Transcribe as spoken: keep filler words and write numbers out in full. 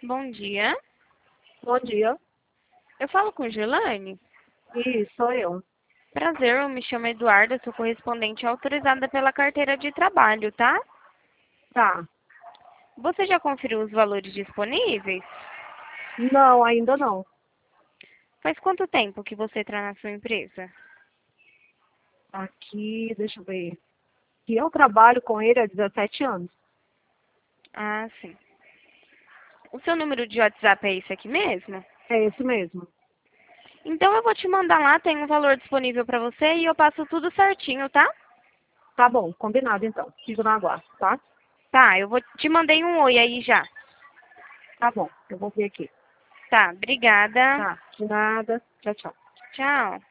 Bom dia. Bom dia. Eu falo com Gilane? Isso, sou eu. Prazer, eu me chamo Eduarda, sou correspondente autorizada pela carteira de trabalho, tá? Tá. Você já conferiu os valores disponíveis? Não, ainda não. Faz quanto tempo que você está na sua empresa? Aqui, deixa eu ver. Que eu trabalho com ele há dezessete anos. Ah, sim. O seu número de WhatsApp é esse aqui mesmo? É esse mesmo. Então eu vou te mandar lá, tem um valor disponível para você e eu passo tudo certinho, tá? Tá bom, combinado então. Fico no aguardo, tá? Tá, eu vou te mandei um oi aí já. Tá bom, eu vou ver aqui. Tá, obrigada. Tá, de nada. Tchau, tchau. Tchau.